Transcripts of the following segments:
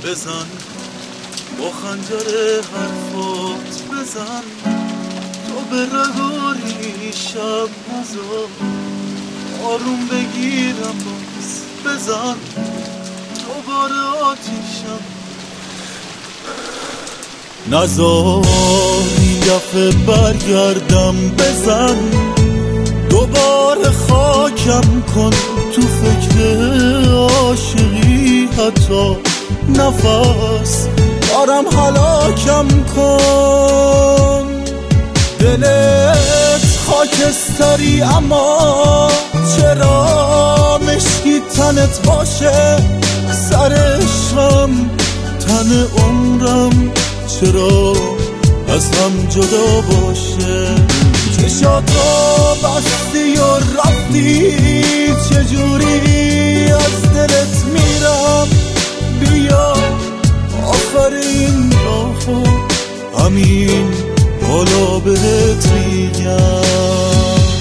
بزن، با خنجر حرفات بزن، تو به رگاری شب نزار، آروم بگیرم باز بزن، دوباره آتیشم نزار، این دفعه برگردم بزن، دوباره خاکم کن تو فکر عاشقی، حتی نفس دارم هلاکم کن. دلت خاکستری اما چرا مشکی تنت باشه، سرشم تن عمرم چرا از هم جدا باشه. چشاتو بستی و رفتی، چجوری از دلت میرم، بیا آخرین راهو همین حالا بهت میگم.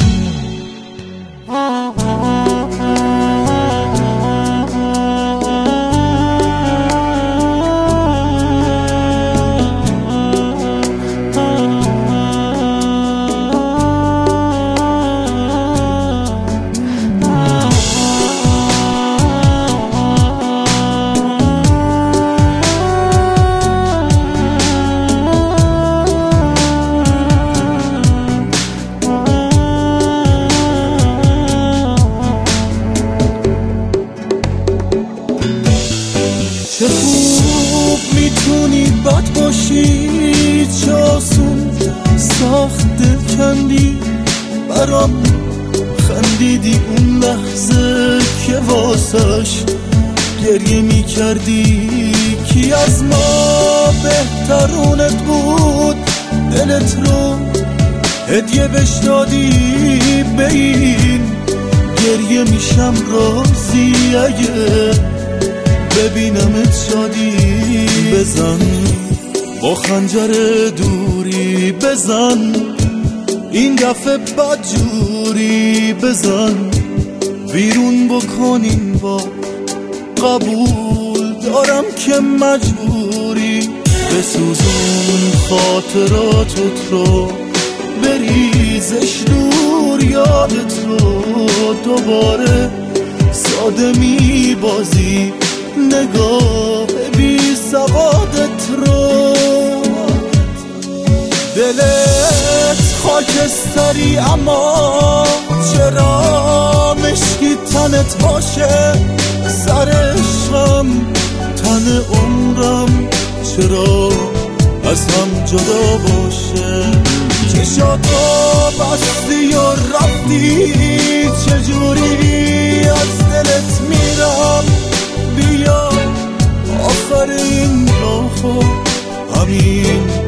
چه خوب میتونی بد باشی، چه آسون سخت دل کندی برام، خندیدی اون لحظه که واسش گریه میکردی. کی از ما بهترونت بود، دلت رو هدیه بهش دادی، به این گریه میشم راضی اگه ببینمت شادی. بزن با خنجر دوری بزن، این دفعه بدجوری بزن، بیرون بکن این بار، قبول دارم که مجبوری. بسوزون خاطراتت رو، بریزش دور یادت رو، دوباره ساده میبازی نگاه بی سوادت رو. دلت خاکستری اما چرا مشکی تنت باشه، سرشم تن عمرم چرا از هم جدا باشه. چشاتو بستی و رفتی، چجوری از دلت میرم، بیا آخرین راهو همین